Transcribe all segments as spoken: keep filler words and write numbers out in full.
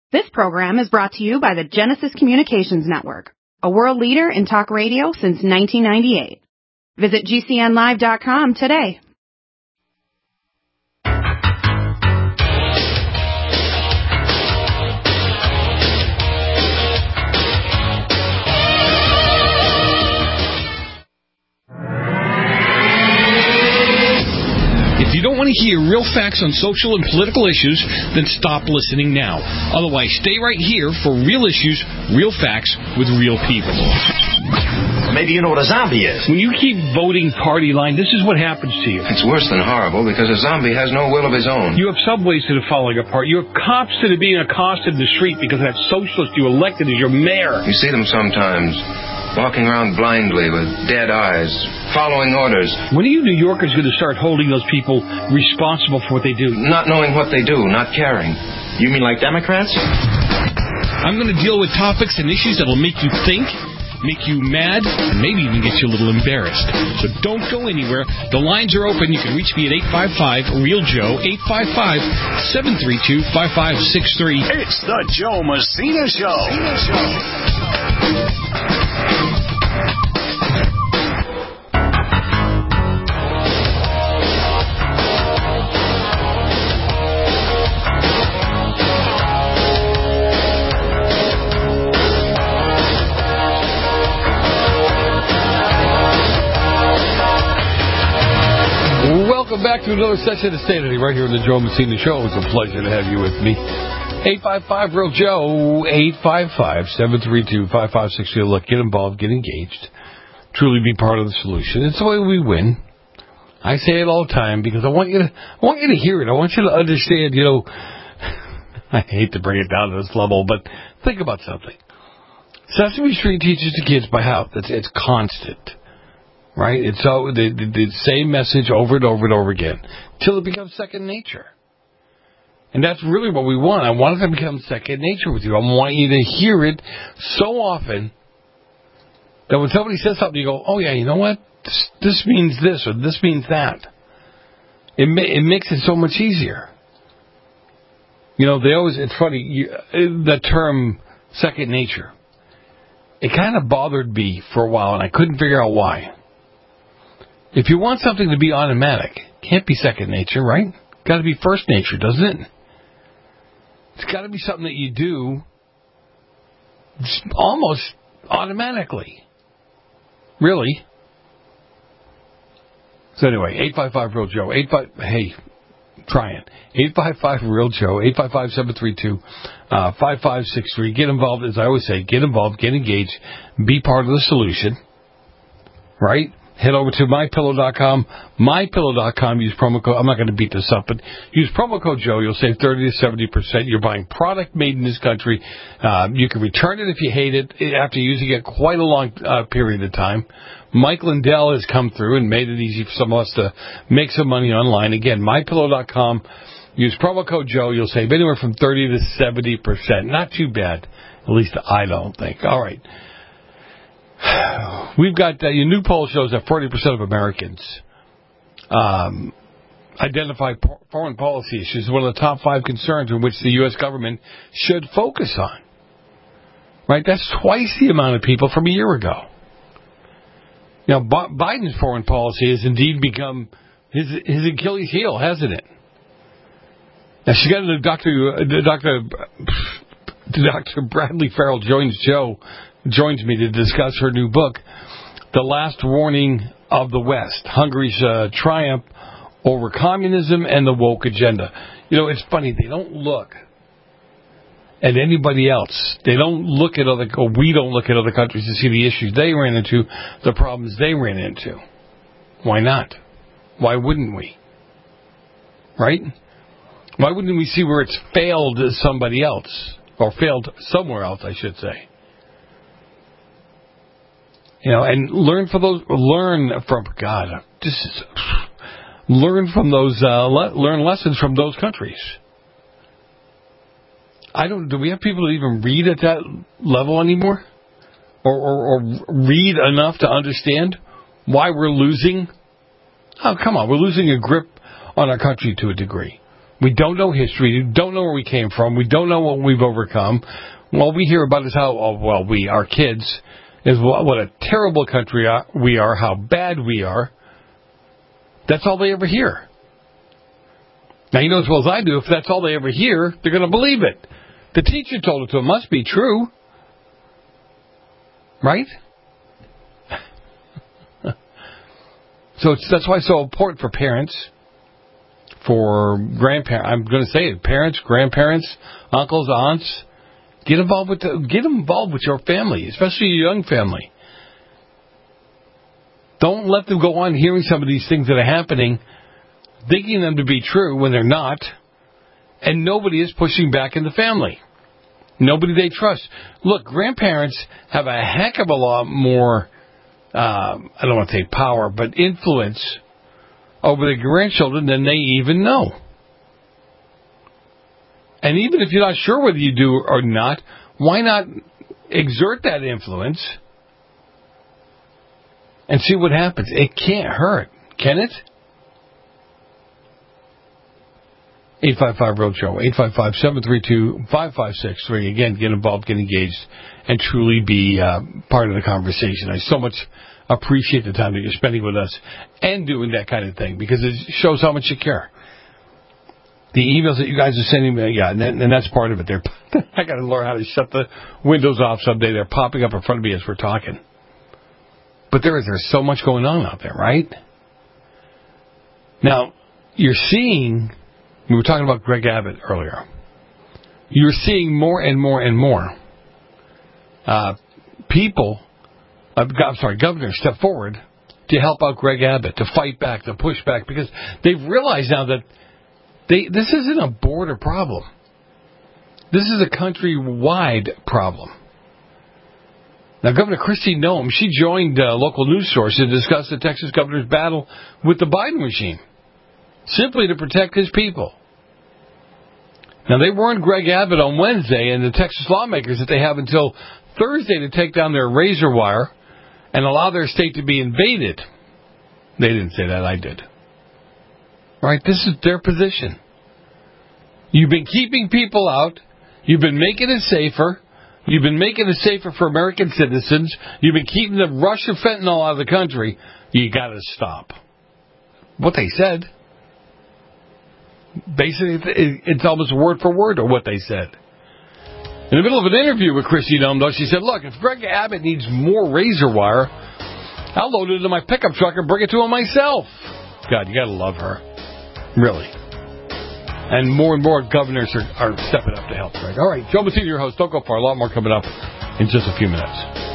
This program is brought to you by the Genesis Communications Network, a world leader in talk radio since nineteen ninety-eight. Visit G C N live dot com today. If you don't want to hear real facts on social and political issues, then stop listening now. Otherwise, stay right here for real issues, real facts, with real people. Maybe you know what a zombie is. When you keep voting party line, this is what happens to you. It's worse than horrible because a zombie has no will of his own. You have subways that are falling apart. You have cops that are being accosted in the street because that socialist you elected as your mayor. You see them sometimes, walking around blindly with dead eyes, following orders. When are you New Yorkers going to start holding those people responsible for what they do? Not knowing what they do, not caring. You mean like Democrats? I'm going to deal with topics and issues that will make you think, make you mad, and maybe even get you a little embarrassed. So don't go anywhere. The lines are open. You can reach me at eight five five, REAL Joe, eight five five, seven three two, five five six three. It's the Joe Messina Show. Messina Show. Welcome back to another session of Sanity right here on the Joe Messina Show. It's a pleasure to have you with me. eight five five, REAL Joe, eight five five, seven three two, five five six three. Look, get involved, get engaged. Truly be part of the solution. It's the way we win. I say it all the time because I want you to I want you to hear it. I want you to understand, you know, I hate to bring it down to this level, but think about something. Sesame Street teaches the kids by how it's, it's constant. Right? It's all the, the, the same message over and over and over again till it becomes second nature. And that's really what we want. I want it to become second nature with you. I want you to hear it so often that when somebody says something, you go, oh, yeah, you know what? This, this means this or this means that. It, ma- it makes it so much easier. You know, they always, it's funny, you, the term second nature, it kind of bothered me for a while, and I couldn't figure out why. If you want something to be automatic, it can't be second nature, right? It's got to be first nature, doesn't it? It's got to be something that you do almost automatically. Really? So anyway, eight five five, REAL Joe. eight five, hey, try it. eight five five, REAL Joe. eight five five, seven three two, five five six three. Get involved, as I always say, get involved, get engaged, be part of the solution, right? Head over to my pillow dot com, my pillow dot com, use promo code, I'm not going to beat this up, but use promo code Joe, you'll save thirty to seventy percent. You're buying product made in this country. Uh, you can return it if you hate it after using it quite a long uh, period of time. Mike Lindell has come through and made it easy for some of us to make some money online. Again, my pillow dot com, use promo code Joe, you'll save anywhere from thirty to seventy percent. Not too bad, at least I don't think. All right. We've got, uh, your new poll shows that forty percent of Americans um, identify po- foreign policy issues as one of the top five concerns in which the U S government should focus on. Right? That's twice the amount of people from a year ago. Now, B- Biden's foreign policy has indeed become his, his Achilles heel, hasn't it? Now, she got into Doctor Doctor Doctor Bradley Farrell joins Joe. joins me to discuss her new book, The Last Warning of the West, Hungary's uh, Triumph Over Communism and the Woke Agenda. You know, it's funny, they don't look at anybody else. They don't look at other, or we don't look at other countries to see the issues they ran into, the problems they ran into. Why not? Why wouldn't we? Right? Why wouldn't we see where it's failed somebody else, or failed somewhere else, I should say? You know, and learn from those. Learn from God. Just learn from those. Uh, le- learn lessons from those countries. I don't. Do we have people that even read at that level anymore, or, or, or read enough to understand why we're losing? Oh, come on, we're losing a grip on our country to a degree. We don't know history. We don't know where we came from. We don't know what we've overcome. All we hear about is how, oh, well, we, our kids, is what, what a terrible country we are, how bad we are. That's all they ever hear. Now, you know as well as I do, if that's all they ever hear, they're going to believe it. The teacher told it to them. It must be true. Right? So it's, that's why it's so important for parents, for grandparents. I'm going to say it. Parents, grandparents, uncles, aunts. Get involved with the, get involved with your family, especially your young family. Don't let them go on hearing some of these things that are happening, thinking them to be true when they're not, and nobody is pushing back in the family. Nobody they trust. Look, grandparents have a heck of a lot more, uh, I don't want to say power, but influence over the grandchildren than they even know. And even if you're not sure whether you do or not, why not exert that influence and see what happens? It can't hurt, can it? eight five five, R E A L J O E, eight five five, seven three two, five five six three. Again, get involved, get engaged, and truly be uh, part of the conversation. I so much appreciate the time that you're spending with us and doing that kind of thing, because it shows how much you care. The emails that you guys are sending me, yeah, and, and that's part of it. They're, I got to learn how to shut the windows off someday. They're popping up in front of me as we're talking. But there is there's so much going on out there, right? Now, you're seeing, we were talking about Greg Abbott earlier. You're seeing more and more and more uh, people, uh, I'm sorry, governors step forward to help out Greg Abbott, to fight back, to push back, because they've realized now that They, this isn't a border problem. This is a countrywide problem. Now, Governor Kristi Noem, she joined uh, local news sources to discuss the Texas governor's battle with the Biden regime, simply to protect his people. Now, they warned Greg Abbott on Wednesday and the Texas lawmakers that they have until Thursday to take down their razor wire and allow their state to be invaded. They didn't say that, I did. Right, this is their position. You've been keeping people out. You've been making it safer. You've been making it safer for American citizens. You've been keeping the rush of fentanyl out of the country. You got to stop. What they said. Basically, it's almost word for word of what they said. In the middle of an interview with Kristi Noem, though, she said, look, if Greg Abbott needs more razor wire, I'll load it into my pickup truck and bring it to him myself. God, you got to love her. Really. And more and more governors are, are stepping up to help. Right? All right, Joe Messina, your host. Don't go far. A lot more coming up in just a few minutes.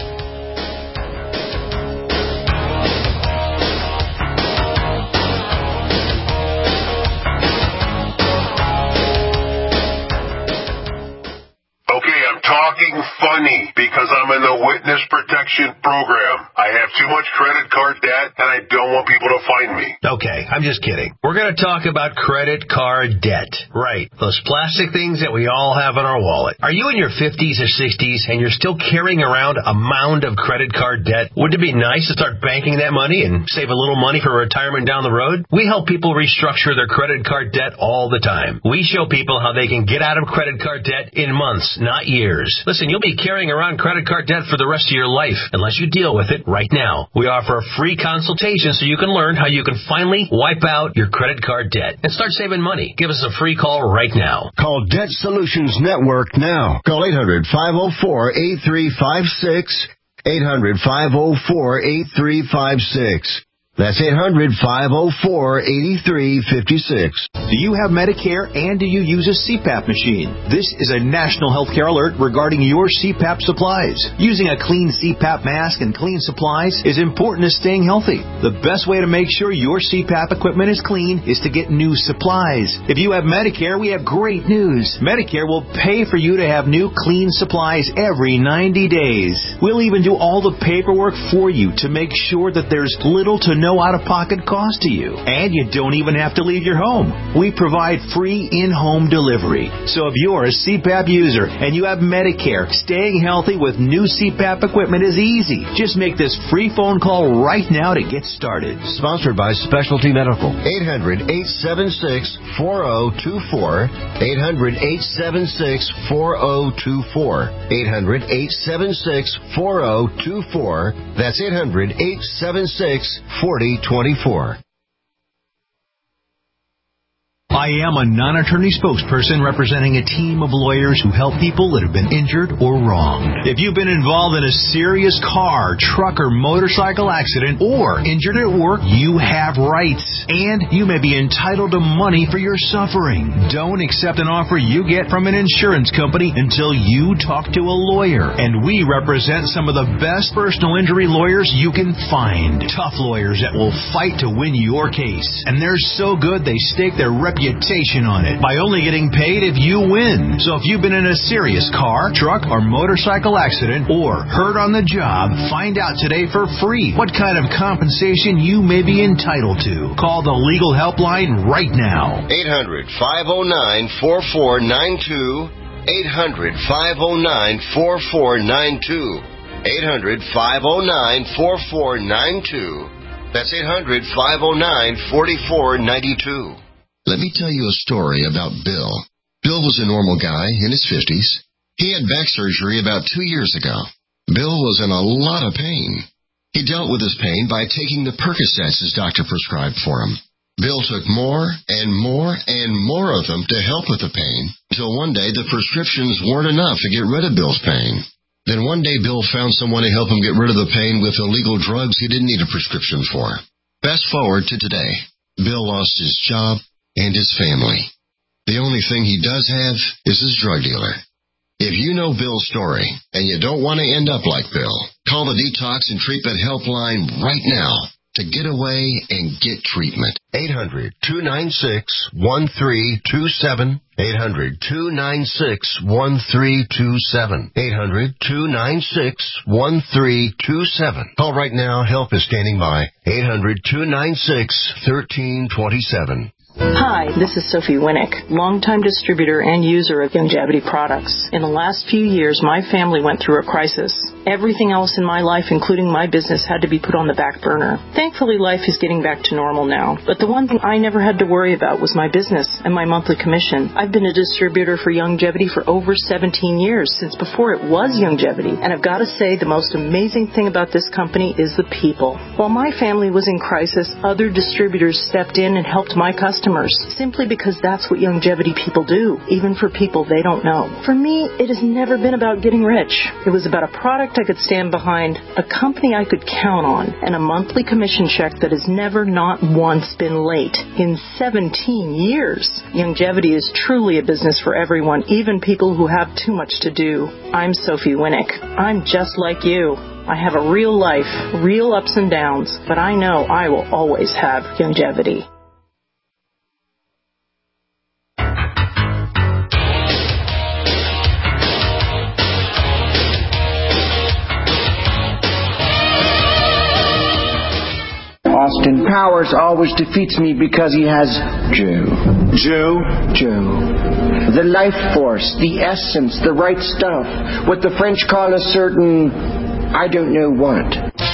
Okay, I'm talking funny because I'm in the witness protection program. I have too much credit card debt, and I don't want people to find me. Okay, I'm just kidding. We're going to talk about credit card debt. Right, those plastic things that we all have in our wallet. Are you in your fifties or sixties and you're still carrying around a mound of credit card debt? Wouldn't it be nice to start banking that money and save a little money for retirement down the road? We help people restructure their credit card debt all the time. We show people how they can get out of credit card debt in months, not years. Listen, you'll be carrying around credit card debt for the rest of your life unless you deal with it right now. We offer a free consultation so you can learn how you can finally wipe out your credit card debt and start saving money. Give us a free call right now. Call Debt Solutions Network now. Call eight hundred, five oh four, eight three five six. eight hundred, five oh four, eight three five six. That's eight hundred, five oh four, eight three five six. Do you have Medicare and do you use a C PAP machine? This is a national healthcare alert regarding your C PAP supplies. Using a clean C PAP mask and clean supplies is important to staying healthy. The best way to make sure your C PAP equipment is clean is to get new supplies. If you have Medicare, we have great news. Medicare will pay for you to have new clean supplies every ninety days. We'll even do all the paperwork for you to make sure that there's little to no no out-of-pocket cost to you. And you don't even have to leave your home. We provide free in-home delivery. So if you're a C PAP user and you have Medicare, staying healthy with new C PAP equipment is easy. Just make this free phone call right now to get started. Sponsored by Specialty Medical. eight hundred, eight seven six, four zero two four. eight hundred, eight seven six, four zero two four. eight hundred, eight seven six, four zero two four. That's eight hundred, eight seven six, four zero two four. I am a non-attorney spokesperson representing a team of lawyers who help people that have been injured or wronged. If you've been involved in a serious car, truck, or motorcycle accident or injured at work, you have rights. And you may be entitled to money for your suffering. Don't accept an offer you get from an insurance company until you talk to a lawyer. And we represent some of the best personal injury lawyers you can find. Tough lawyers that will fight to win your case. And they're so good they stake their reputation on it by only getting paid if you win. So if you've been in a serious car, truck, or motorcycle accident or hurt on the job, find out today for free what kind of compensation you may be entitled to. Call the legal helpline right now. eight hundred, five oh nine, four four nine two. eight hundred, five oh nine, four four nine two. eight hundred, five oh nine, four four nine two. That's eight hundred, five oh nine, four four nine two. Let me tell you a story about Bill. Bill was a normal guy in his fifties. He had back surgery about two years ago. Bill was in a lot of pain. He dealt with his pain by taking the Percocets his doctor prescribed for him. Bill took more and more and more of them to help with the pain, until one day the prescriptions weren't enough to get rid of Bill's pain. Then one day Bill found someone to help him get rid of the pain with illegal drugs he didn't need a prescription for. Fast forward to today. Bill lost his job and his family. The only thing he does have is his drug dealer. If you know Bill's story and you don't want to end up like Bill, call the Detox and Treatment Helpline right now to get away and get treatment. eight hundred, two nine six, one three two seven. eight hundred, two nine six, one three two seven. eight hundred, two nine six, one three two seven. Call right now. Help is standing by. eight hundred, two nine six, one three two seven. Hi, this is Sophie Winnick, longtime distributor and user of Youngevity products. In the last few years, my family went through a crisis. Everything else in my life, including my business, had to be put on the back burner. Thankfully, life is getting back to normal now. But the one thing I never had to worry about was my business and my monthly commission. I've been a distributor for Youngevity for over seventeen years, since before it was Youngevity. And I've got to say, the most amazing thing about this company is the people. While my family was in crisis, other distributors stepped in and helped my customers, simply because that's what Youngevity people do, even for people they don't know. For me, it has never been about getting rich. It was about a product I could stand behind, a company I could count on, and a monthly commission check that has never, not once, been late. In seventeen years, Youngevity is truly a business for everyone, even people who have too much to do. I'm Sophie Winnick. I'm just like you. I have a real life, real ups and downs, but I know I will always have Youngevity. Austin Powers always defeats me because he has Joe. Joe? Joe. The life force, the essence, the right stuff. What the French call a certain, I don't know what.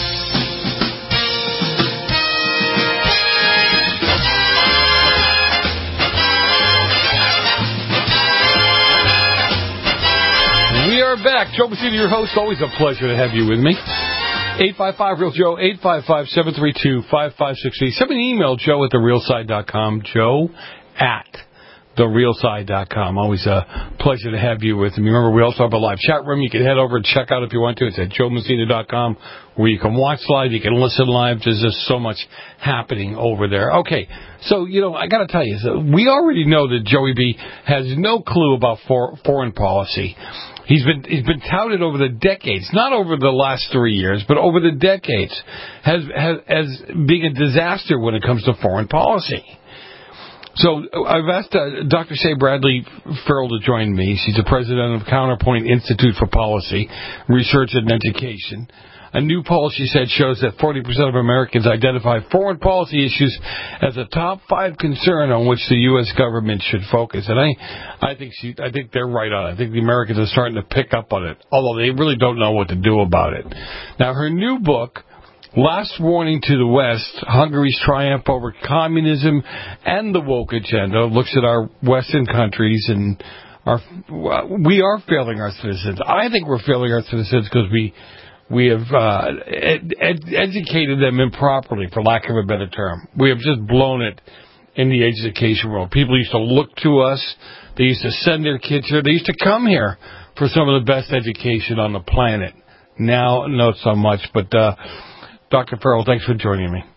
We are back. Joe Messina, your host. Always a pleasure to have you with me. eight five five, real Joe, eight five five, seven three two, five five six eight. Send me an email, joe at the real side dot com, joe at the real side dot com. Always a pleasure to have you with me. Remember, we also have a live chat room. You can head over and check out if you want to. It's at joe messina dot com, where you can watch live, you can listen live. There's just so much happening over there. Okay, so, you know, I got to tell you, so we already know that Joey B has no clue about for, foreign policy. He's been he's been touted over the decades, not over the last three years, but over the decades, as as, as being a disaster when it comes to foreign policy. So I've asked uh, Doctor Shay Bradley Farrell to join me. She's the president of Counterpoint Institute for Policy, Research and Education. A new poll, she said, shows that forty percent of Americans identify foreign policy issues as a top five concern on which the U S government should focus. And I, I think she, I think they're right on it. I think the Americans are starting to pick up on it, although they really don't know what to do about it. Now, her new book, Last Warning to the West, Hungary's Triumph Over Communism and the Woke Agenda, looks at our Western countries and our, we are failing our citizens. I think we're failing our citizens because we we have uh, ed- ed- educated them improperly, for lack of a better term. We have just blown it in the education world. People used to look to us. They used to send their kids here. They used to come here for some of the best education on the planet. Now, not so much, but... Uh, Doctor Farrell, thanks for joining me.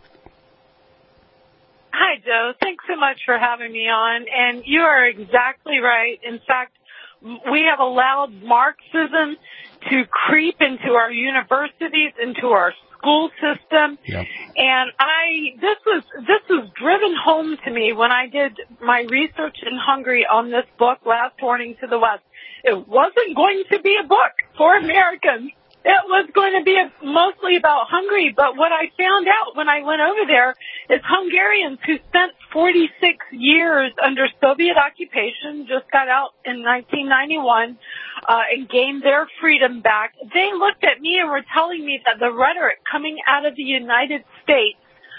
Hi, Joe. Thanks so much for having me on. And you are exactly right. In fact, we have allowed Marxism to creep into our universities, into our school system. Yep. And I, this was, this was driven home to me when I did my research in Hungary on this book, Last Warning to the West. It wasn't going to be a book for Americans. It was going to be a, mostly about Hungary, but what I found out when I went over there is Hungarians who spent forty-six years under Soviet occupation, just got out in nineteen ninety-one, uh, and gained their freedom back. They looked at me and were telling me that the rhetoric coming out of the United States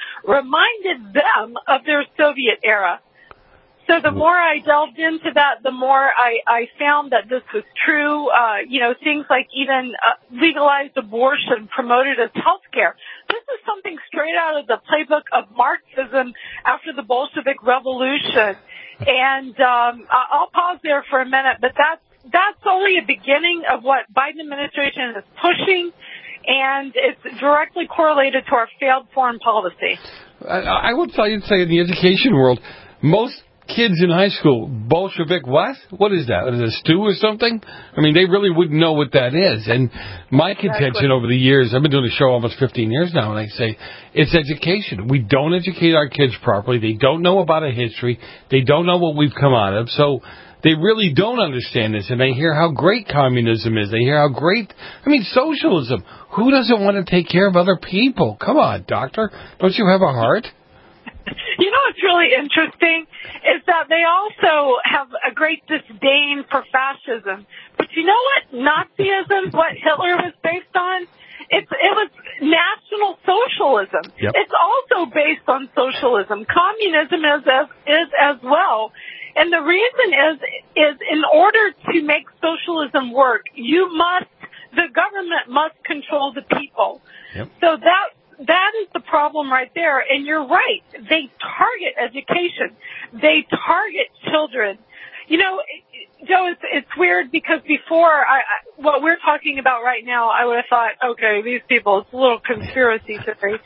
reminded them of their Soviet era. So the more I delved into that, the more I, I found that this was true. Uh, you know, things like even uh, legalized abortion promoted as health care. This is something straight out of the playbook of Marxism after the Bolshevik Revolution. And um, I'll pause there for a minute, but that's, that's only a beginning of what Biden administration is pushing, and it's directly correlated to our failed foreign policy. I, I would tell you, say in the education world, most kids in high school, Bolshevik what? What is that? Is it a stew or something? I mean, they really wouldn't know what that is. And my contention over the years, I've been doing the show almost fifteen years now, and I say, it's education. We don't educate our kids properly. They don't know about a history. They don't know what we've come out of. So they really don't understand this, and they hear how great communism is. They hear how great, I mean, socialism. Who doesn't want to take care of other people? Come on, doctor. Don't you have a heart? You know what's really interesting is that they also have a great disdain for fascism. But you know what Nazism, what Hitler was based on? It's, it was National Socialism. Yep. It's also based on socialism. Communism is as, is as well. And the reason is, is in order to make socialism work, you must, the government must control the people. Yep. So that, That is the problem right there, and you're right. They target education. They target children. You know, Joe, it's, it's weird because before I, I, what we're talking about right now, I would have thought, okay, these people, it's a little conspiracy theory.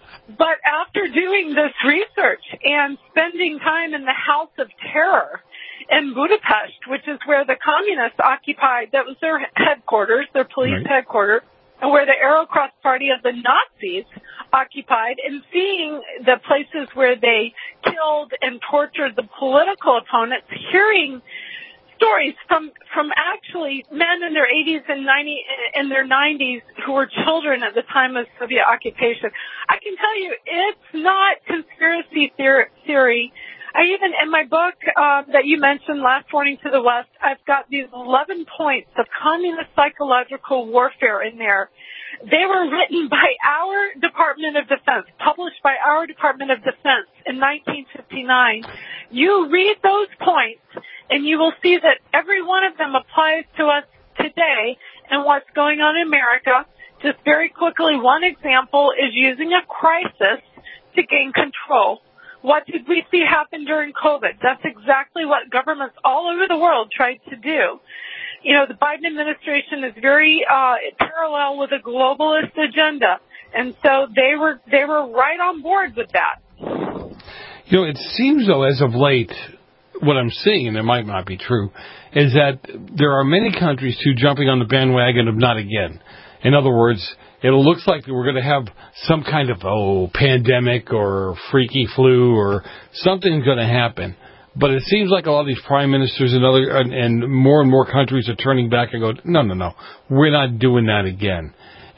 But after doing this research and spending time in the House of Terror in Budapest, which is where the communists occupied, that was their headquarters, their police right. headquarters, and where the Aerocross Party of the Nazis occupied, and seeing the places where they killed and tortured the political opponents, hearing stories from from actually men in their eighties and ninety in their nineties who were children at the time of Soviet occupation. I can tell you, it's not conspiracy theory. I even, in my book uh, that you mentioned, Last Warning to the West, I've got these eleven points of communist psychological warfare in there. They were written by our Department of Defense, published by our Department of Defense in nineteen fifty-nine. You read those points, and you will see that every one of them applies to us today and what's going on in America. Just very quickly, one example is using a crisis to gain control. What did we see happen during COVID? That's exactly what governments all over the world tried to do. You know, the Biden administration is very uh, parallel with a globalist agenda, and so they were they were right on board with that. You know, it seems, though, as of late, what I'm seeing, and it might not be true, is that there are many countries, too, jumping on the bandwagon of not again. In other words, it looks like we're going to have some kind of, oh, pandemic or freaky flu or something's going to happen. But it seems like a lot of these prime ministers and other and, and more and more countries are turning back and go, no, no, no, we're not doing that again.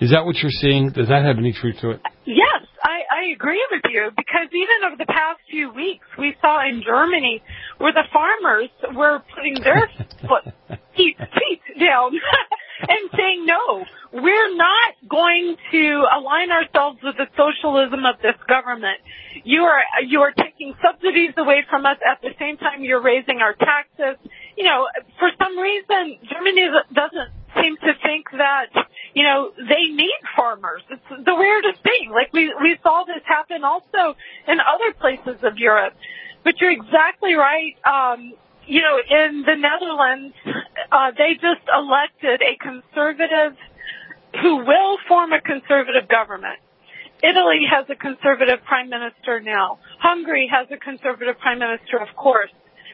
Is that what you're seeing? Does that have any truth to it? Yes, I, I agree with you, because even over the past few weeks, we saw in Germany where the farmers were putting their foot, feet, feet down and saying, no, we're not going to align ourselves with the socialism of this government. You are, you are taking subsidies away from us. At the same time, you're raising our taxes. You know, for some reason, Germany doesn't seem to think that, you know, they need farmers. It's the weirdest thing. Like, we, we saw this happen also in other places of Europe. But you're exactly right. Um, you know, in the Netherlands, uh, they just elected a conservative who will form a conservative government. Italy has a conservative prime minister now. Hungary has a conservative prime minister, of course.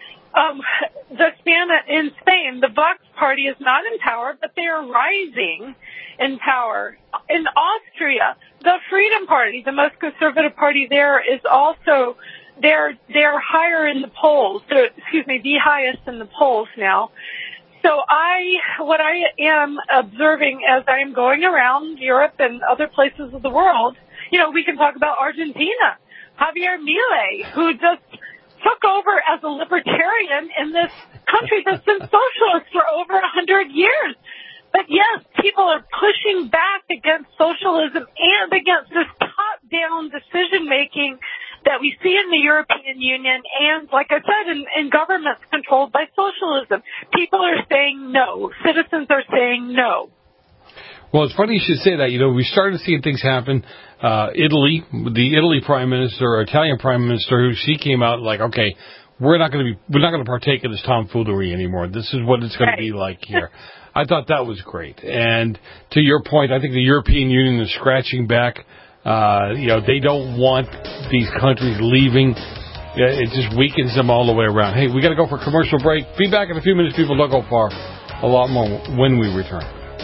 Um, the Span in Spain, the Vox party is not in power, but they are rising in power. In Austria, the Freedom Party, the most conservative party there, is also they're they're higher in the polls. They're, excuse me, the highest in the polls now. So I, what I am observing as I am going around Europe and other places of the world, you know, we can talk about Argentina, Javier Milei, who just took over as a libertarian in this country that's been socialist for over a hundred years. But yes, people are pushing back against socialism and against this top-down decision-making that we see in the European Union and, like I said, in, in governments controlled by socialism. People are saying no. Citizens are saying no. Well, it's funny you should say that. You know, we started seeing things happen. Uh, Italy, the Italy prime minister, or Italian prime minister, who she came out like, okay, we're not going to be, we're not going to partake in this tomfoolery anymore. This is what it's going to be like here. I thought that was great. And to your point, I think the European Union is scratching back. Uh, you know, they don't want these countries leaving. It just weakens them all the way around. Hey, we got to go for a commercial break. Be back in a few minutes, people. Don't go far. A lot more when we return.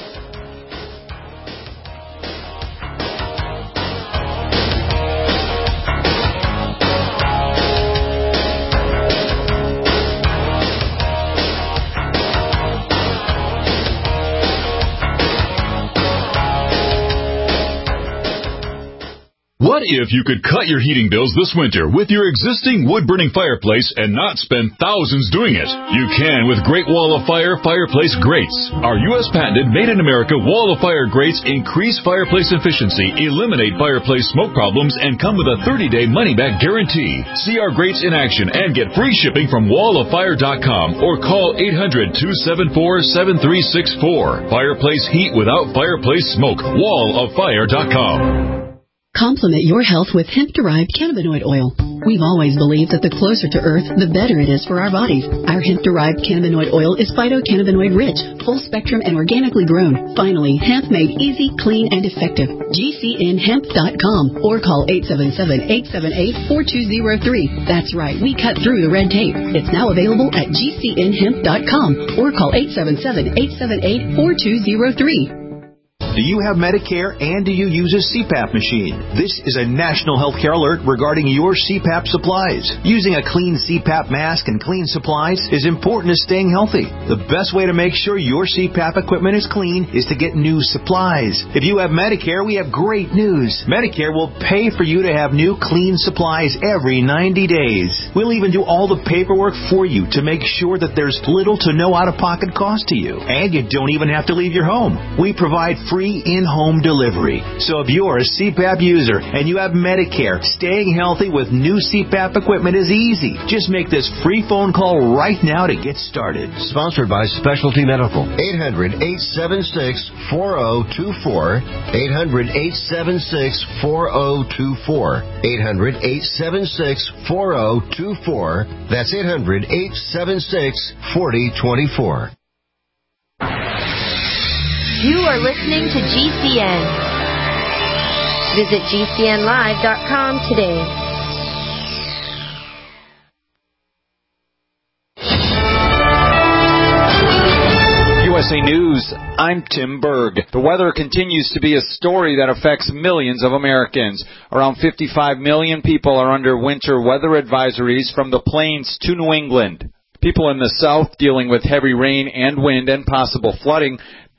What if you could cut your heating bills this winter with your existing wood-burning fireplace and not spend thousands doing it? You can with Great Wall of Fire Fireplace Grates. Our U S patented made-in-America Wall of Fire grates increase fireplace efficiency, eliminate fireplace smoke problems, and come with a thirty-day money-back guarantee. See our grates in action and get free shipping from wall of fire dot com or call eight hundred, two seven four, seven three six four. Fireplace heat without fireplace smoke. wall of fire dot com. Complement your health with hemp-derived cannabinoid oil. We've always believed that the closer to Earth, the better it is for our bodies. Our hemp-derived cannabinoid oil is phytocannabinoid rich, full spectrum, and organically grown. Finally, hemp made easy, clean, and effective. G C N hemp dot com or call eight seven seven, eight seven eight, four two zero three. That's right, we cut through the red tape. It's now available at G C N hemp dot com or call eight seven seven, eight seven eight, four two zero three. Do you have Medicare and do you use a C PAP machine? This is a national healthcare alert regarding your C PAP supplies. Using a clean C PAP mask and clean supplies is important to staying healthy. The best way to make sure your C PAP equipment is clean is to get new supplies. If you have Medicare, we have great news. Medicare will pay for you to have new clean supplies every ninety days. We'll even do all the paperwork for you to make sure that there's little to no out-of-pocket cost to you. And you don't even have to leave your home. We provide free in-home delivery. So if you're a C PAP user and you have Medicare, staying healthy with new C PAP equipment is easy. Just make this free phone call right now to get started. Sponsored by Specialty Medical. eight hundred, eight seven six, four zero two four. eight hundred, eight seven six, four zero two four. eight hundred, eight seven six, four zero two four. That's eight hundred, eight seven six, four zero two four. You are listening to G C N. Visit G C N live dot com today. U S A News, I'm Tim Berg. The weather continues to be a story that affects millions of Americans. Around fifty-five million people are under winter weather advisories from the plains to New England. People in the south dealing with heavy rain and wind and possible flooding.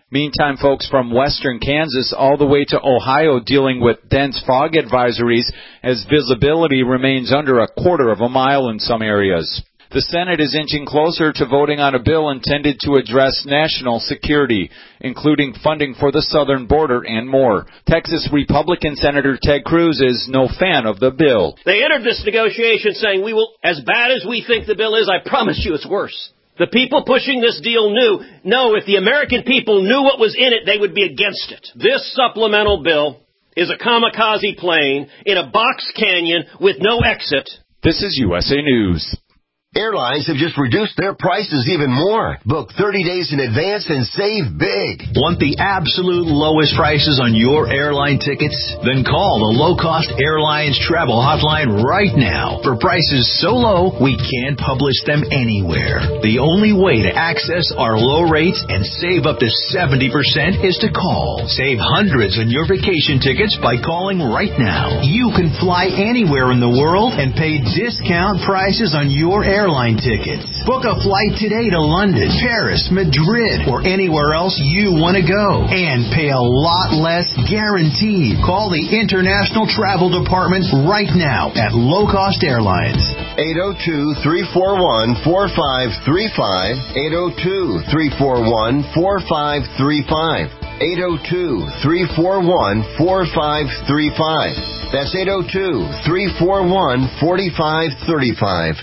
Meantime, folks from western Kansas all the way to Ohio dealing with dense fog advisories as visibility remains under a quarter of a mile in some areas. The Senate is inching closer to voting on a bill intended to address national security, including funding for the southern border and more. Texas Republican Senator Ted Cruz is no fan of the bill. They entered this negotiation saying, we will, as bad as we think the bill is, I promise you it's worse. The people pushing this deal knew, no, if the American people knew what was in it, they would be against it. This supplemental bill is a kamikaze plane in a box canyon with no exit. This is U S A News. Airlines have just reduced their prices even more. Book thirty days in advance and save big. Want the absolute lowest prices on your airline tickets? Then call the Low Cost Airlines Travel Hotline right now. For prices so low, we can't publish them anywhere. The only way to access our low rates and save up to seventy percent is to call. Save hundreds on your vacation tickets by calling right now. You can fly anywhere in the world and pay discount prices on your airline airline tickets. Book a flight today to London, Paris, Madrid, or anywhere else you want to go. And pay a lot less guaranteed. Call the International Travel Department right now at Low Cost Airlines. eight oh two, three four one, four five three five. eight oh two, three four one, four five three five. eight oh two, three four one, four five three five. That's eight oh two, three four one, four five three five.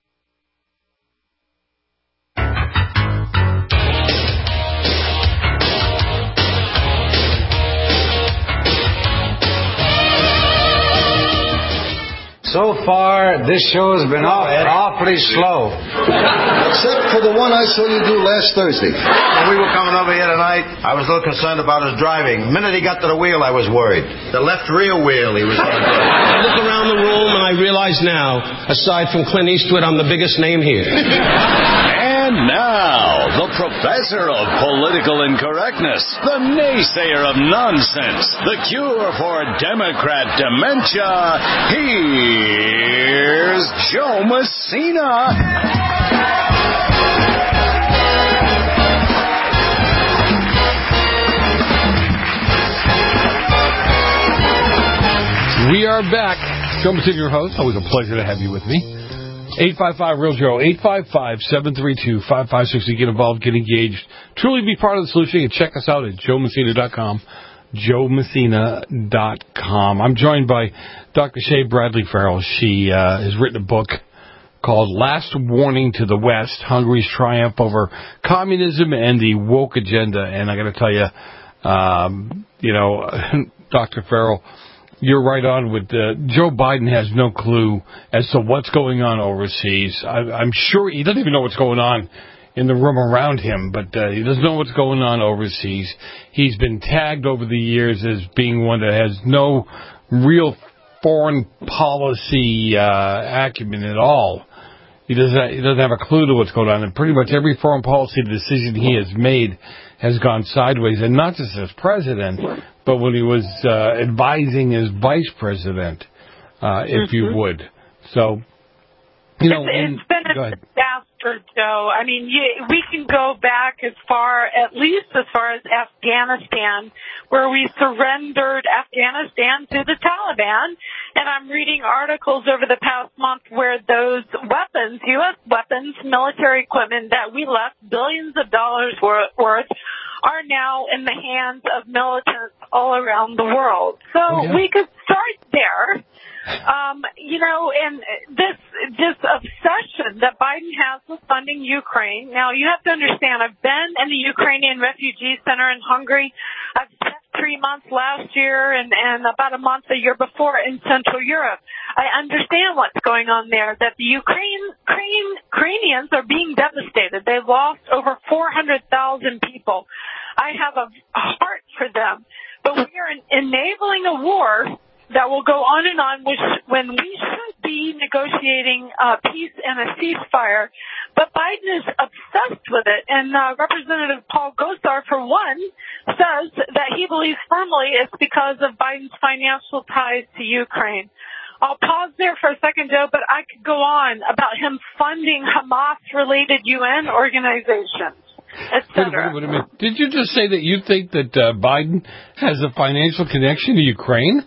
So far, this show has been off, awfully slow. Except for the one I saw you do last Thursday. When we were coming over here tonight, I was a little concerned about his driving. The minute he got to the wheel, I was worried. The left rear wheel he was on. I look around the room and I realize now, aside from Clint Eastwood, I'm the biggest name here. And now, the professor of political incorrectness, the naysayer of nonsense, the cure for Democrat dementia, here's Joe Messina. We are back. Joe Messina, your host. Always a pleasure to have you with me. eight five five, real Joe, eight five five, seven three two, five five six zero. Get involved, get engaged. Truly be part of the solution. You can check us out at joe messina dot com, joe messina dot com. I'm joined by Doctor Shea Bradley Farrell. She uh, has written a book called Last Warning to the West, Hungary's Triumph Over Communism and the Woke Agenda. And I got to tell you, um, you know, Doctor Farrell, you're right on with uh, Joe Biden has no clue as to what's going on overseas. I, I'm sure he doesn't even know what's going on in the room around him, but uh, he doesn't know what's going on overseas. He's been tagged over the years as being one that has no real foreign policy uh, acumen at all. He doesn't, he doesn't have a clue to what's going on, and pretty much every foreign policy decision he has made has gone sideways, and not just as president, but when he was uh, advising as vice president, uh, if mm-hmm. you would. So, you know, it's, and, it's been a disaster, Joe. I mean, you, we can go back as far, at least as far as Afghanistan, where we surrendered Afghanistan to the Taliban. And I'm reading articles over the past month where those weapons, U S weapons, military equipment that we left billions of dollars worth, are now in the hands of militants all around the world. So oh, yeah. we could start there. Um, you know, and this this obsession that Biden has with funding Ukraine. Now, you have to understand, I've been in the Ukrainian Refugee Center in Hungary. I've spent three months last year and, and about a month the year before in Central Europe. I understand what's going on there, that the Ukraine, Ukraine, Ukrainians are being devastated. They've lost over four hundred thousand people. I have a, a heart for them. But we are enabling a war that will go on and on, which, when we should be negotiating uh, peace and a ceasefire. But Biden is obsessed with it. And uh, Representative Paul Gosar, for one, says that he believes firmly it's because of Biden's financial ties to Ukraine. I'll pause there for a second, Joe, but I could go on about him funding Hamas-related U N organizations. et cetera. Wait, wait, wait a minute. Did you just say that you think that uh, Biden has a financial connection to Ukraine?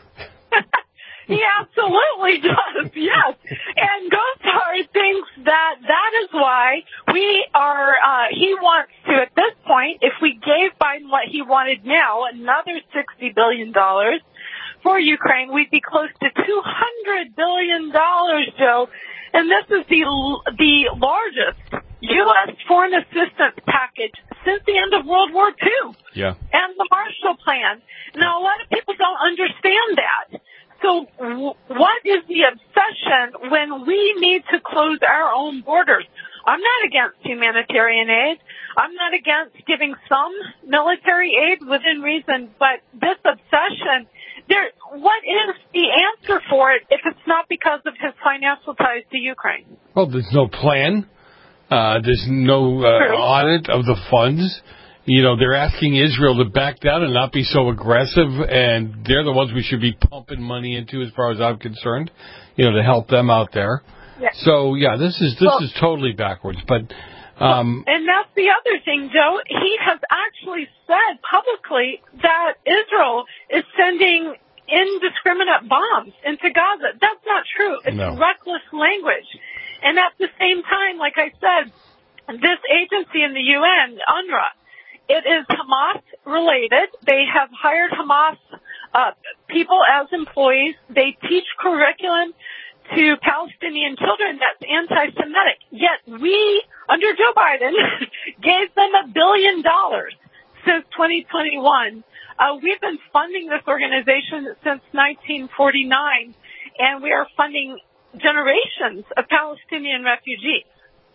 He absolutely does, yes. And Gosar thinks that that is why we are, uh, he wants to, at this point, if we gave Biden what he wanted now, another sixty billion dollars for Ukraine, we'd be close to two hundred billion dollars, Joe. And this is the the largest U S foreign assistance package since the end of World War Two. Yeah. And the Marshall Plan. Now, a lot of people don't understand that. So w- what is the obsession when we need to close our own borders? I'm not against humanitarian aid. I'm not against giving some military aid within reason, but this obsession, there, what is the answer for it if it's not because of his financial ties to Ukraine? Well, there's no plan. Uh, there's no uh, audit of the funds. You know, they're asking Israel to back down and not be so aggressive, and they're the ones we should be pumping money into, as far as I'm concerned, you know, to help them out there. Yeah. So, yeah, this is this well, is totally backwards. But um, and that's the other thing, Joe. He has actually said publicly that Israel is sending indiscriminate bombs into Gaza. That's not true. It's no. reckless language. And at the same time, like I said, this agency in the U N, UNRWA, it is Hamas related. They have hired Hamas uh, people as employees. They teach curriculum to Palestinian children that's anti-Semitic. Yet we, under Joe Biden, gave them a billion dollars since twenty twenty-one. Uh, we've been funding this organization since nineteen forty-nine, and we are funding generations of Palestinian refugees.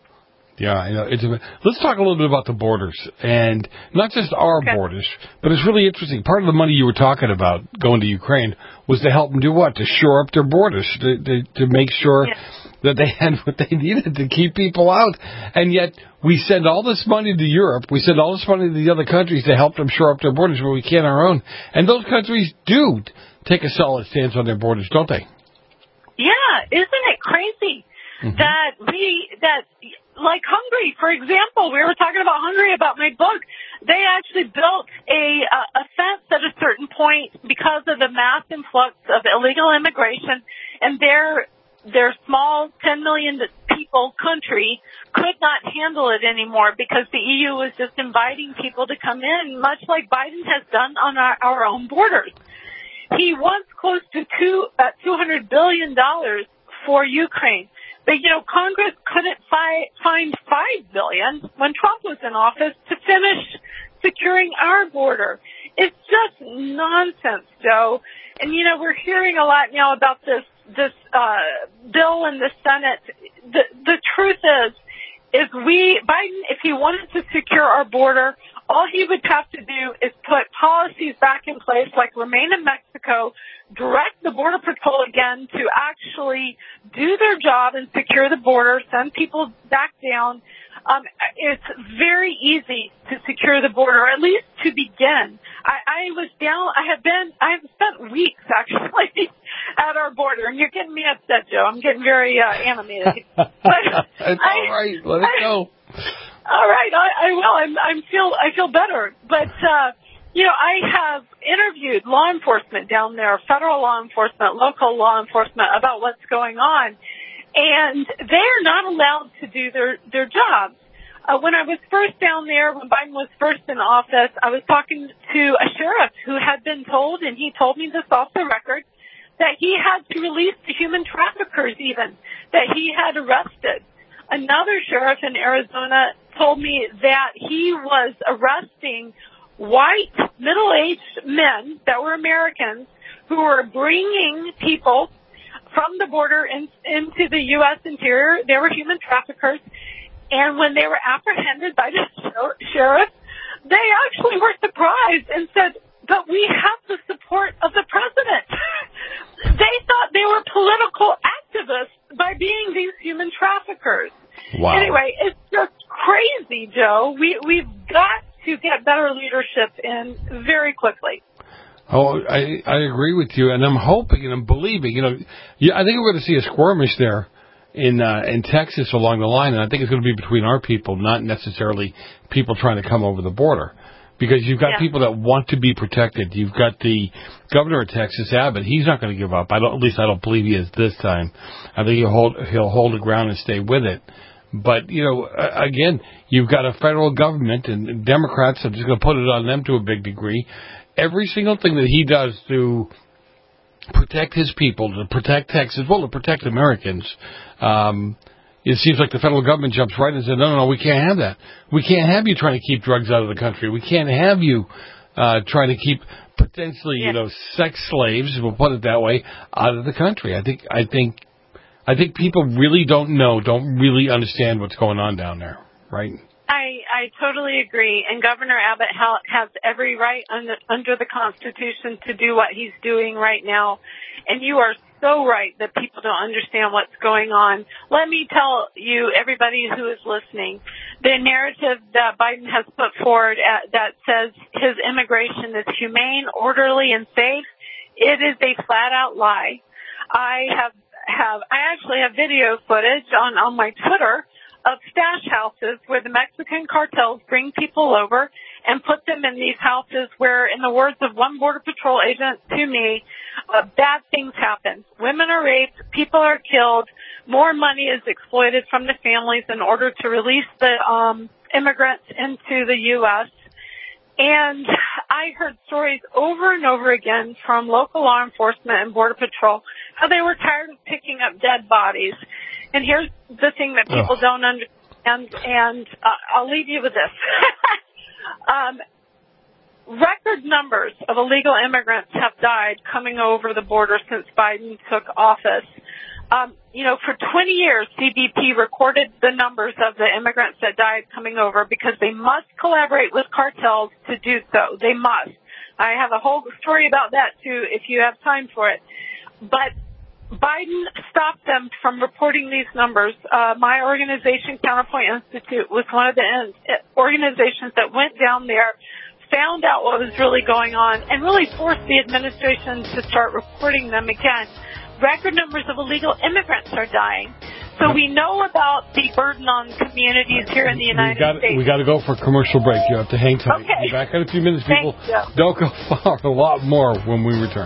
Yeah, I know. It's a, let's talk a little bit about the borders, and not just our okay. borders, but it's really interesting. Part of the money you were talking about going to Ukraine was to help them do what? To shore up their borders, to to, to make sure yeah. that they had what they needed to keep people out. And yet we send all this money to Europe, we send all this money to the other countries to help them shore up their borders, but we can't our own. And those countries do take a solid stance on their borders, don't they? Yeah, isn't it crazy mm-hmm. that we that. Like Hungary, for example, we were talking about Hungary about my book. They actually built a, uh, a fence at a certain point because of the mass influx of illegal immigration, and their their small ten million people country could not handle it anymore because the E U was just inviting people to come in, much like Biden has done on our, our own borders. He wants close to two uh, two hundred billion dollars for Ukraine. But, you know, Congress couldn't fi- find five billion dollars when Trump was in office to finish securing our border. It's just nonsense, Joe. And, you know, we're hearing a lot now about this this uh bill in the Senate. The the truth is, is we, Biden, if he wanted to secure our border, all he would have to do is put policies back in place like remain in Mexico, direct the Border Patrol again to actually do their job and secure the border, send people back down. Um, it's very easy to secure the border, at least to begin. I, I was down, I have been, I have spent weeks actually at our border, and you're getting me upset, Joe. I'm getting very uh, animated. But it's I, all right. Let it go. All right, I, I will. I'm, I'm feel, I feel better. But, uh, you know, I have interviewed law enforcement down there, federal law enforcement, local law enforcement, about what's going on. And they're not allowed to do their, their jobs. Uh, when I was first down there, when Biden was first in office, I was talking to a sheriff who had been told, and he told me this off the record, that he had to release the human traffickers even, that he had arrested. Another sheriff in Arizona told me that he was arresting white, middle-aged men that were Americans who were bringing people from the border in, into the U S interior. They were human traffickers. And when they were apprehended by the sheriff, they actually were surprised and said, but we have the support of the president. They thought they were political activists by being these human traffickers. Wow. Anyway, it's just crazy, Joe. We, we've got to get better leadership in very quickly. Oh, I I agree with you, and I'm hoping and I'm believing. You know, yeah, I think we're going to see a skirmish there in uh, in Texas along the line, and I think it's going to be between our people, not necessarily people trying to come over the border. Because you've got yeah. people that want to be protected. You've got the governor of Texas, Abbott. He's not going to give up. I don't. At least I don't believe he is this time. I think he'll hold he'll hold the ground and stay with it. But you know, again, you've got a federal government, and Democrats. I'm just going to put it on them to a big degree. Every single thing that he does to protect his people, to protect Texas, well, to protect Americans. Um, It seems like the federal government jumps right in and says, no, no, no, we can't have that. We can't have you trying to keep drugs out of the country. We can't have you uh, trying to keep potentially, yeah. you know, sex slaves, we'll put it that way, out of the country. I think, I think, I think people really don't know, don't really understand what's going on down there, right? I, I totally agree. And Governor Abbott ha- has every right under, under the Constitution to do what he's doing right now. And you are so right that people don't understand what's going on. Let me tell you, everybody who is listening, the narrative that Biden has put forward at, that says his immigration is humane, orderly, and safe, it is a flat-out lie. I have, have I actually have video footage on, on my Twitter of stash houses where the Mexican cartels bring people over and put them in these houses where, in the words of one Border Patrol agent to me, uh, bad things happen. Women are raped, people are killed, more money is exploited from the families in order to release the um, immigrants into the U S And I heard stories over and over again from local law enforcement and Border Patrol how they were tired of picking up dead bodies. And here's the thing that people oh. don't understand, and uh, I'll leave you with this. um, record numbers of illegal immigrants have died coming over the border since Biden took office. Um, you know, for twenty years, C B P recorded the numbers of the immigrants that died coming over because they must collaborate with cartels to do so. They must. I have a whole story about that, too, if you have time for it. But Biden stopped them from reporting these numbers. Uh, my organization, Counterpoint Institute, was one of the organizations that went down there, found out what was really going on, and really forced the administration to start reporting them again. Record numbers of illegal immigrants are dying. So we know about the burden on communities here in the United we gotta, States. We got to go for a commercial break. You have to hang tight. Okay. Be back in a few minutes, people. Thank you. Don't go far. A lot more when we return.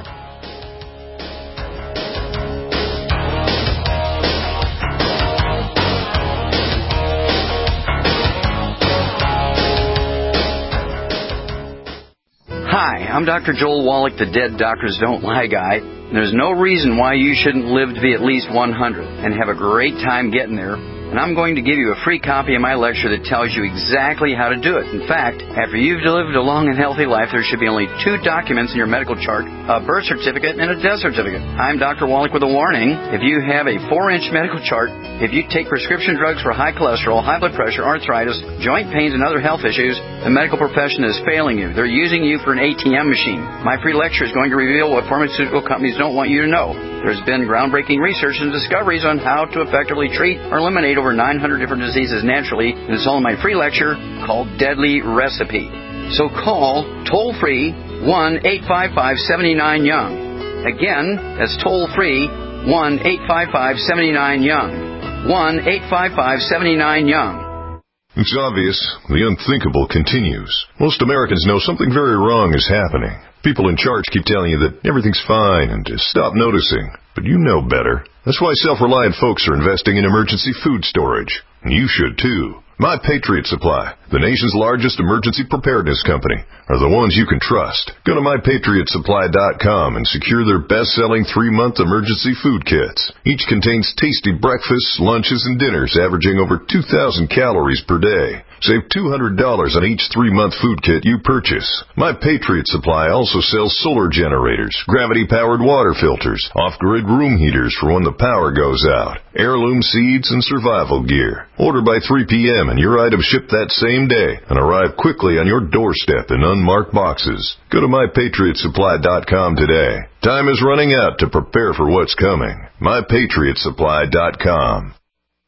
Hi, I'm Doctor Joel Wallach, the Dead Doctors Don't Lie guy. There's no reason why you shouldn't live to be at least one hundred and have a great time getting there. And I'm going to give you a free copy of my lecture that tells you exactly how to do it. In fact, after you've lived a long and healthy life, there should be only two documents in your medical chart, a birth certificate and a death certificate. I'm Doctor Wallach with a warning. If you have a four-inch medical chart, if you take prescription drugs for high cholesterol, high blood pressure, arthritis, joint pains, and other health issues, the medical profession is failing you. They're using you for an A T M machine. My free lecture is going to reveal what pharmaceutical companies don't want you to know. There's been groundbreaking research and discoveries on how to effectively treat or eliminate over nine hundred different diseases naturally, and it's all in my free lecture called Deadly Recipe. So call toll-free one eight five five, seven nine, young. Again, that's toll-free one eight five five, seven nine, young. one eight five five, seven nine, young. It's obvious. The unthinkable continues. Most Americans know something very wrong is happening. People in charge keep telling you that everything's fine and to stop noticing. But you know better. That's why self-reliant folks are investing in emergency food storage. And you should too. My Patriot Supply, the nation's largest emergency preparedness company, are the ones you can trust. Go to my patriot supply dot com and secure their best-selling three-month emergency food kits. Each contains tasty breakfasts, lunches, and dinners averaging over two thousand calories per day. Save two hundred dollars on each three-month food kit you purchase. My Patriot Supply also sells solar generators, gravity-powered water filters, off-grid room heaters for when the power goes out, heirloom seeds, and survival gear. Order by three p.m. and your items ship that same day and arrive quickly on your doorstep in unmarked boxes. Go to my patriot supply dot com today. Time is running out to prepare for what's coming. my patriot supply dot com.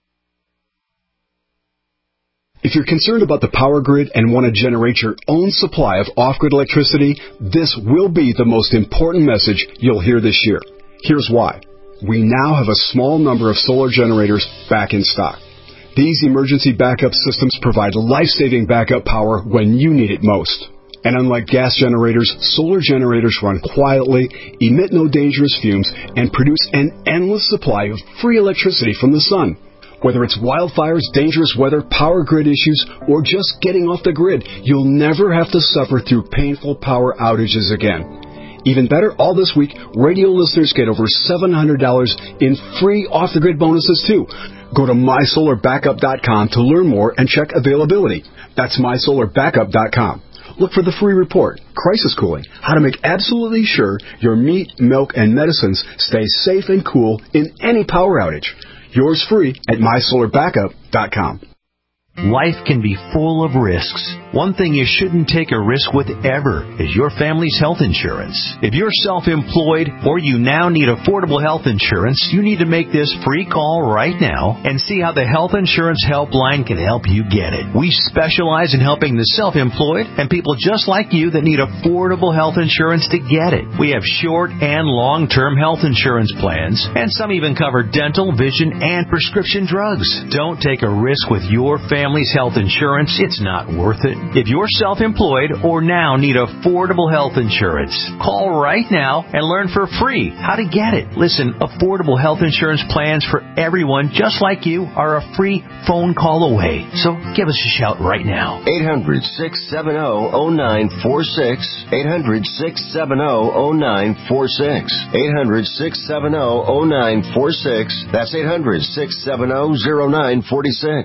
If you're concerned about the power grid and want to generate your own supply of off-grid electricity, this will be the most important message you'll hear this year. Here's why. we now have a small number of solar generators back in stock. These emergency backup systems provide life-saving backup power when you need it most. And unlike gas generators, solar generators run quietly, emit no dangerous fumes, and produce an endless supply of free electricity from the sun. Whether it's wildfires, dangerous weather, power grid issues, or just getting off the grid, you'll never have to suffer through painful power outages again. Even better, all this week, radio listeners get over seven hundred dollars in free off-the-grid bonuses, too. Go to my solar backup dot com to learn more and check availability. That's my solar backup dot com. Look for the free report, Crisis Cooling, how to make absolutely sure your meat, milk, and medicines stay safe and cool in any power outage. Yours free at my solar backup dot com. Life can be full of risks. One thing you shouldn't take a risk with ever is your family's health insurance. If you're self-employed or you now need affordable health insurance, you need to make this free call right now and see how the Health Insurance Helpline can help you get it. We specialize in helping the self-employed and people just like you that need affordable health insurance to get it. We have short and long-term health insurance plans, and some even cover dental, vision, and prescription drugs. Don't take a risk with your family. Family's health insurance, it's not worth it. If you're self-employed or now need affordable health insurance, call right now and learn for free how to get it. Listen, affordable health insurance plans for everyone just like you are a free phone call away. So give us a shout right now. eight hundred, six seven zero, zero nine four six. eight hundred, six seven zero, zero nine four six. eight hundred, six seven zero, zero nine four six. That's eight hundred, six seven zero, zero nine four six.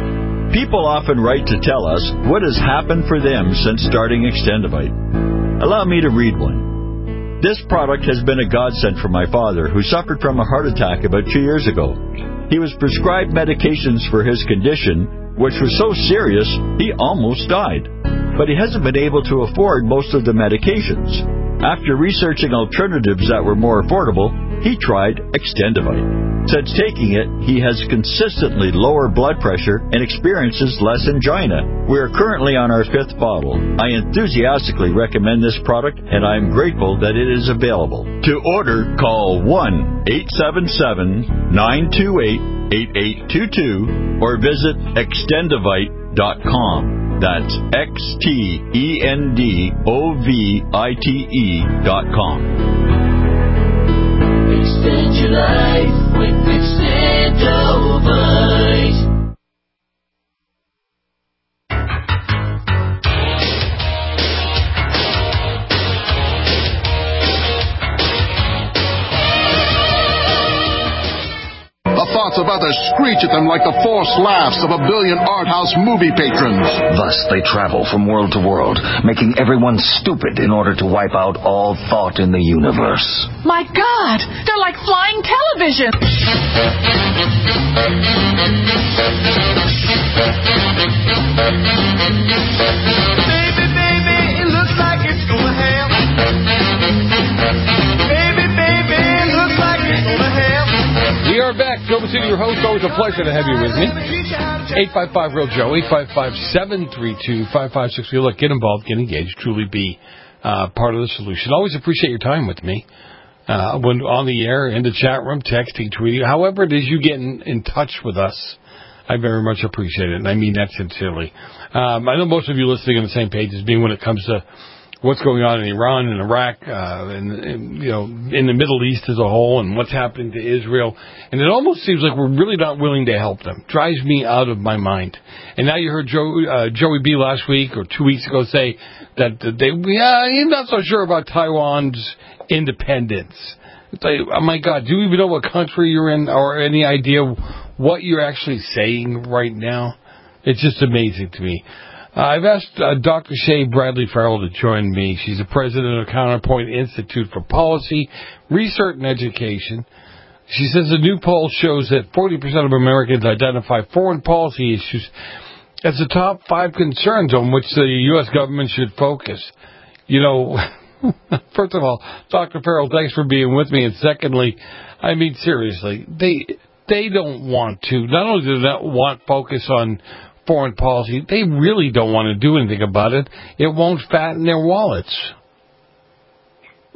People often write to tell us what has happened for them since starting Extendivite. Allow me to read one. This product has been a godsend for my father, who suffered from a heart attack about two years ago. He was prescribed medications for his condition, which was so serious he almost died. But he hasn't been able to afford most of the medications. After researching alternatives that were more affordable, he tried Extendivite. Since taking it, he has consistently lower blood pressure and experiences less angina. We are currently on our fifth bottle. I enthusiastically recommend this product, and I am grateful that it is available. To order, call one eight seven seven, nine two eight, eight eight two two or visit extendivite dot com. That's X T E N D O V I T E dot com. Extend your life with Extendivite. Thoughts about to screech at them like the forced laughs of a billion art house movie patrons. Thus they travel from world to world, making everyone stupid in order to wipe out all thought in the universe. My God, they're like flying television. Baby, baby, it looks like it's gonna happen. Baby, baby, it looks like it's gonna happen. We are back. Joe Messina, your host. Always a pleasure to have you with me. eight five five, real Joe. eight five five, seven three two, five five six three. Look, get involved, get engaged, truly be uh, part of the solution. Always appreciate your time with me. Uh, when on the air, in the chat room, texting, tweeting, however it is you get in, in touch with us, I very much appreciate it, and I mean that sincerely. Um, I know most of you listening on the same page as me when it comes to what's going on in Iran and Iraq, uh, and, and, you know, in the Middle East as a whole, and what's happening to Israel. And it almost seems like we're really not willing to help them. Drives me out of my mind. And now you heard Joe, uh, Joey B last week or two weeks ago say that they, yeah, he's not so sure about Taiwan's independence. It's like, oh my God, do you even know what country you're in or any idea what you're actually saying right now? It's just amazing to me. Uh, I've asked uh, Doctor Shay Bradley Farrell to join me. She's the president of Counterpoint Institute for Policy, Research, and Education. She says a new poll shows that forty percent of Americans identify foreign policy issues as the top five concerns on which the U S government should focus. You know, first of all, Doctor Farrell, thanks for being with me. And secondly, I mean, seriously, they they don't want to. Not only do they not want focus on foreign policy, they really don't want to do anything about it. It won't fatten their wallets.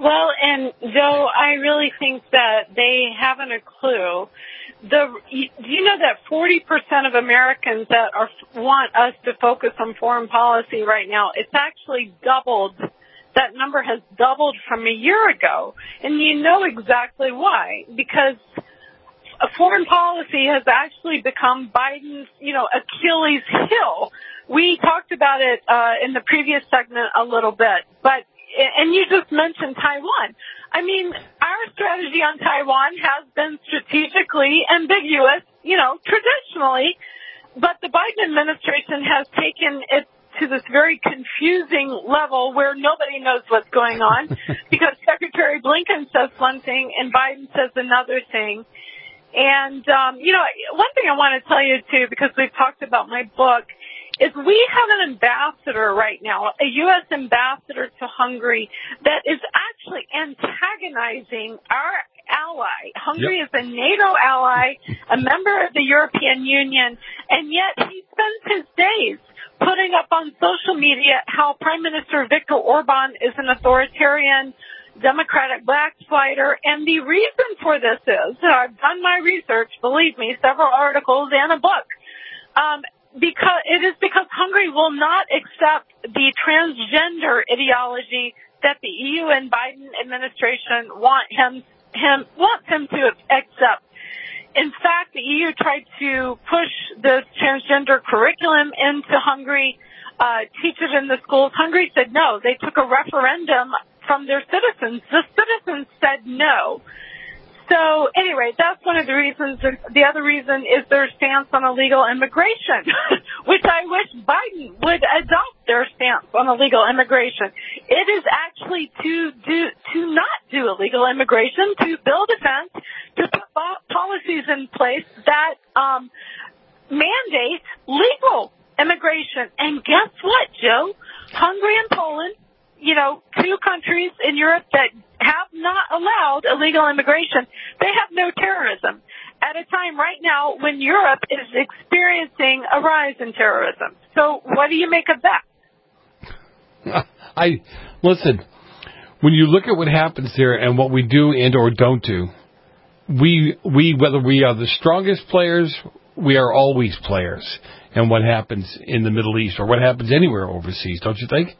Well, and Joe, I really think that they haven't a clue. The do you know that forty percent of Americans that are want us to focus on foreign policy right now? It's actually doubled. That number has doubled from a year ago, and you know exactly why. Because foreign policy has actually become Biden's, you know, Achilles heel. We talked about it uh, in the previous segment a little bit, but and you just mentioned Taiwan. I mean, our strategy on Taiwan has been strategically ambiguous, you know, traditionally, but the Biden administration has taken it to this very confusing level where nobody knows what's going on because Secretary Blinken says one thing and Biden says another thing. And, um, you know, one thing I want to tell you, too, because we've talked about my book, is we have an ambassador right now, a U S ambassador to Hungary that is actually antagonizing our ally. Hungary yep. is a NATO ally, a member of the European Union, and yet he spends his days putting up on social media how Prime Minister Viktor Orban is an authoritarian Democratic backslider. And the reason for this is, and I've done my research, believe me, several articles and a book, um, because it is because Hungary will not accept the transgender ideology that the E U and Biden administration want him him wants him to accept. In fact, the E U tried to push this transgender curriculum into Hungary, uh, teach it in the schools. Hungary said no. They took a referendum from their citizens. The citizens said no. So anyway, that's one of the reasons. The other reason is their stance on illegal immigration, which I wish Biden would adopt their stance on illegal immigration. It is actually to do to not do illegal immigration, to build a fence, to put policies in place that um, mandate legal immigration. And guess what, Joe? Hungary and Poland, you know, two countries in Europe that have not allowed illegal immigration. They have no terrorism at a time right now when Europe is experiencing a rise in terrorism. So what do you make of that? I listen, when you look at what happens there and what we do and or don't do, we we whether we are the strongest players, we are always players. And what happens in the Middle East or what happens anywhere overseas, don't you think?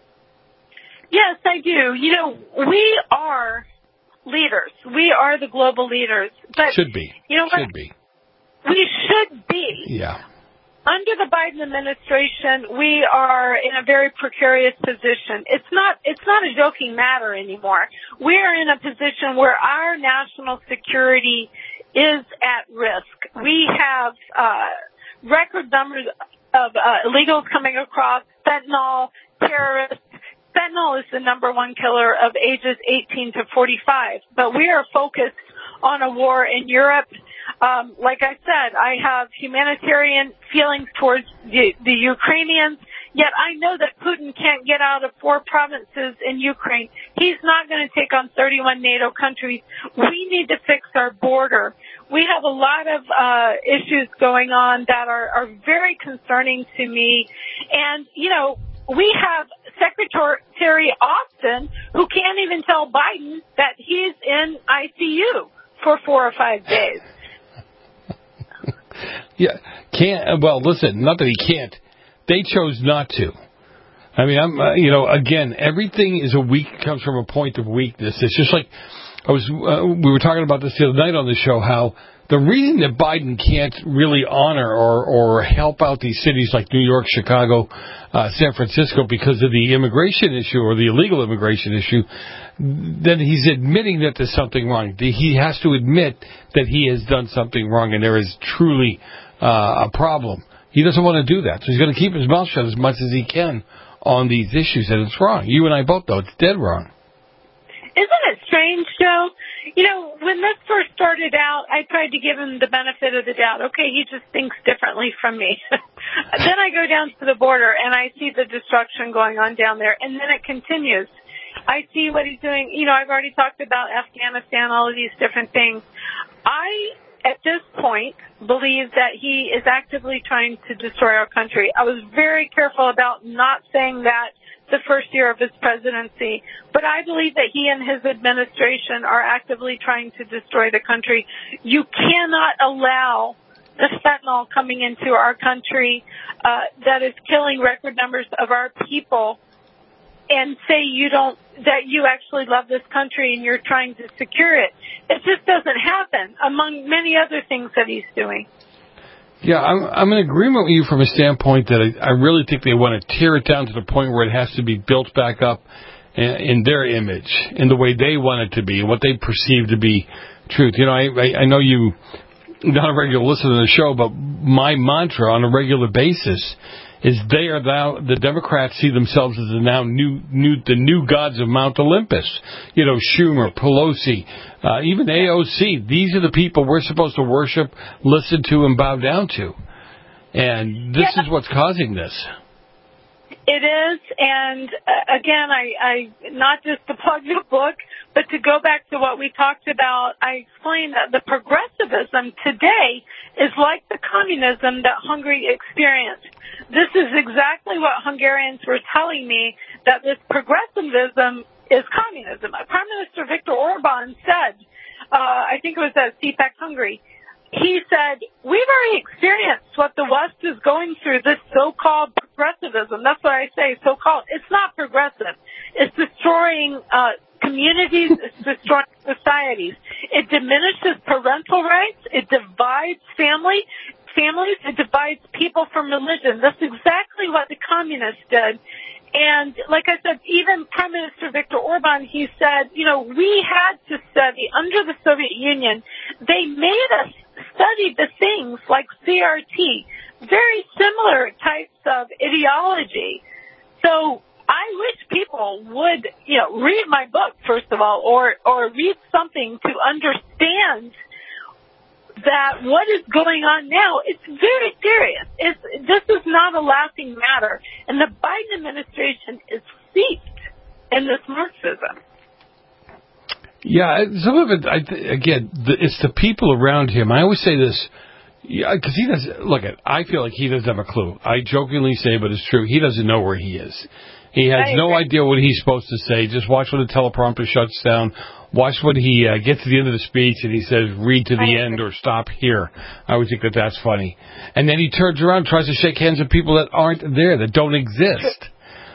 Yes, I do. You know, we are leaders. We are the global leaders. But should be. You know what? Should be. We should be. Yeah. Under the Biden administration, we are in a very precarious position. It's not, it's not a joking matter anymore. We are in a position where our national security is at risk. We have, uh, record numbers of, uh, illegals coming across, fentanyl, terrorists. Fentanyl is the number one killer of ages eighteen to forty-five, but we are focused on a war in Europe. Um, like I said, I have humanitarian feelings towards the, the Ukrainians, yet I know that Putin can't get out of four provinces in Ukraine. He's not going to take on thirty-one NATO countries. We need to fix our border. We have a lot of uh, issues going on that are, are very concerning to me. And, you know, we have Secretary Austin, who can't even tell Biden that he's in I C U for four or five days. Yeah, can't. Well, listen, not that he can't. They chose not to. I mean, I'm, uh, you know, again, everything is a weak comes from a point of weakness. It's just like I was. Uh, we were talking about this the other night on the show. How the reason that Biden can't really honor or or help out these cities like New York, Chicago, uh, San Francisco because of the immigration issue or the illegal immigration issue, then he's admitting that there's something wrong. He has to admit that he has done something wrong and there is truly uh, a problem. He doesn't want to do that, so he's going to keep his mouth shut as much as he can on these issues, and it's wrong. You and I both know it's dead wrong. Isn't it strange, Joe? You know, when this first started out, I tried to give him the benefit of the doubt. Okay, he just thinks differently from me. Then I go down to the border, and I see the destruction going on down there, and then it continues. I see what he's doing. You know, I've already talked about Afghanistan, all of these different things. I, at this point, believe that he is actively trying to destroy our country. I was very careful about not saying that the first year of his presidency. But I believe that he and his administration are actively trying to destroy the country. You cannot allow the fentanyl coming into our country uh, that is killing record numbers of our people and say you don't, that you actually love this country and you're trying to secure it. It just doesn't happen, among many other things that he's doing. Yeah, I'm, I'm in agreement with you from a standpoint that I, I really think they want to tear it down to the point where it has to be built back up in, in their image, in the way they want it to be, and what they perceive to be truth. You know, I, I, I know you, not a regular listener to the show, but my mantra on a regular basis is they are now, the Democrats see themselves as the now new, new, the new gods of Mount Olympus. You know, Schumer, Pelosi, uh, even A O C. These are the people we're supposed to worship, listen to, and bow down to. And this yeah. is what's causing this. It is, and uh, again, I, I not just to plug the book, but to go back to what we talked about, I explained that the progressivism today is like the communism that Hungary experienced. This is exactly what Hungarians were telling me, that this progressivism is communism. Prime Minister Viktor Orban said, uh, I think it was at C PAC Hungary, he said, we've already experienced what the West is going through, this so-called progressivism. That's what I say, so-called. It's not progressive. It's destroying uh, communities. It's destroying societies. It diminishes parental rights. It divides family, families. It divides people from religion. That's exactly what the communists did. And like I said, even Prime Minister Viktor Orban, he said, you know, we had to study under the Soviet Union. They made us study the things like C R T, very similar types of ideology. So I wish people would, you know, read my book, first of all, or, or read something to understand that what is going on now, it's very serious. It's, this is not a laughing matter. And the Biden administration is steeped in this Marxism. Yeah, some of it, I th- again, the, it's the people around him. I always say this, yeah, because he does, look, at, I feel like he doesn't have a clue. I jokingly say, but it's true, he doesn't know where he is. He has no idea what he's supposed to say. Just watch when the teleprompter shuts down. Watch when he uh, gets to the end of the speech and he says, read to the end or stop here. I always think that that's funny. And then he turns around and tries to shake hands with people that aren't there, that don't exist.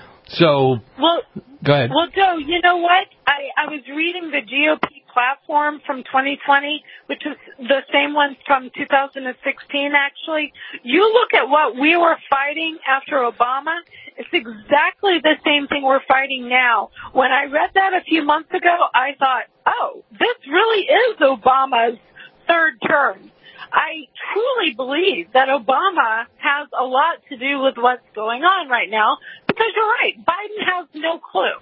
So, well, go ahead. Well, Joe, you know what? I, I was reading the G O P platform from twenty twenty, which is the same one from two thousand sixteen, actually. You look at what we were fighting after Obama, it's exactly the same thing we're fighting now. When I read that a few months ago, I thought, oh, this really is Obama's third term. I truly believe that Obama has a lot to do with what's going on right now, because you're right, Biden has no clue.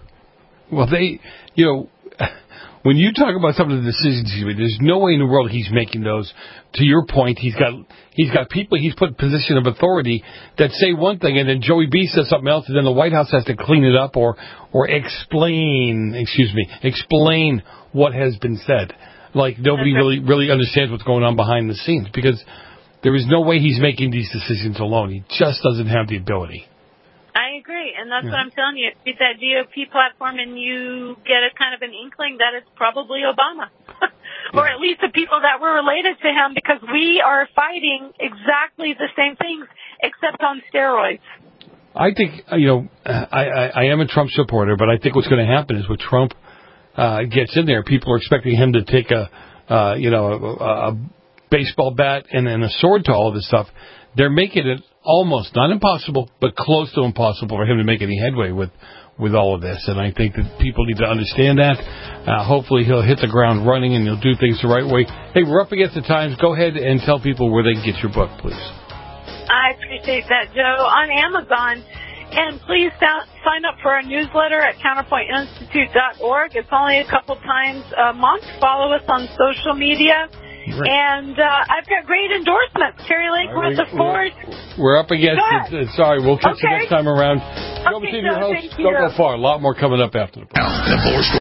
Well, they, you know, when you talk about some of the decisions he's made, there's no way in the world he's making those. To your point, he's got he's got people he's put in position of authority that say one thing, and then Joey B says something else, and then the White House has to clean it up or or explain, excuse me, explain what has been said. Like nobody really really understands what's going on behind the scenes, because there is no way he's making these decisions alone. He just doesn't have the ability. I agree, and that's Yeah. what I'm telling you. Read that G O P platform, and you get a kind of an inkling that it's probably Obama, or at least the people that were related to him, because we are fighting exactly the same things, except on steroids. I think, you know, I, I, I am a Trump supporter, but I think what's going to happen is when Trump uh, gets in there, people are expecting him to take a, uh, you know, a, a baseball bat and then a sword to all of this stuff. They're making it almost, not impossible, but close to impossible for him to make any headway with, with all of this. And I think that people need to understand that. Uh, hopefully he'll hit the ground running and he'll do things the right way. Hey, we're up against the times. Go ahead and tell people where they can get your book, please. I appreciate that, Joe. On Amazon. And please sign up for our newsletter at counterpoint institute dot org. It's only a couple times a month. Follow us on social media. Right. And uh, I've got great endorsements. Terry Lake with the Ford. We're up against it. Sorry, we'll catch okay. you next time around. Okay, Joe, Joe, host. thank you. Don't go far. A lot more coming up after the break.